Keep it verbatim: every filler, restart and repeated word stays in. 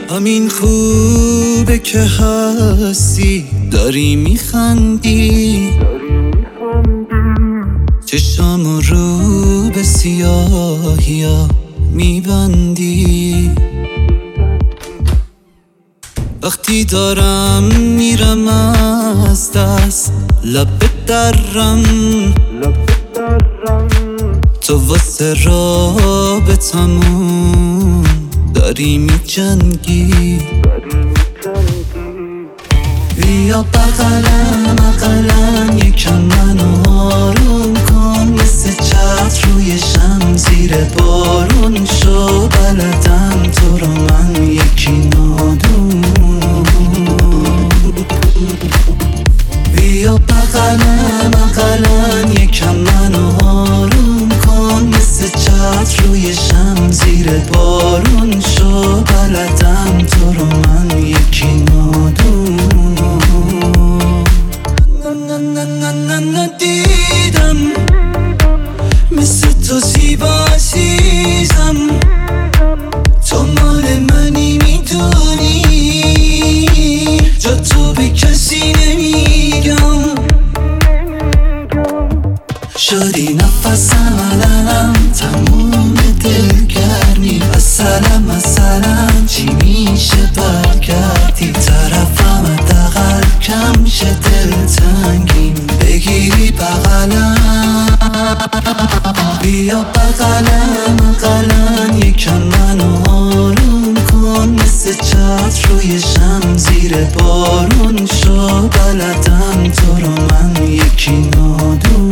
همین خوبه که هستی، داری میخندی، چشام رو به سیاهیا میبندی. وقتی دارم میرم از دست لب درم، تو واسه رابطمون داری میجنگی. بیا بغلم بغلم یکم منو آروم کن، مثل چتر روی شم زیر بارون شو، بلدم تو رو من یکی نادون. بیا بغلم بغلم یکم منو آروم کن، مثل چتر روی شم زیر بارون شو، بلدم تو رو من یکی نادون. ندیدم مثل تو زیبا عزیزم، تو مال منی میدونی، جا تو به کسی نمیگم. شدی نفسم علنم تموم دلگرمی، مثلا مثلا چی میشه برگردی طرفم، حداقل کم شه دلتنگیم بگیری بغلم. بیا بغلم بغلم یکم منو آروم کن، مثل چتر روی شم زیر بارون شو، بلدم تو رو من یکی نادون.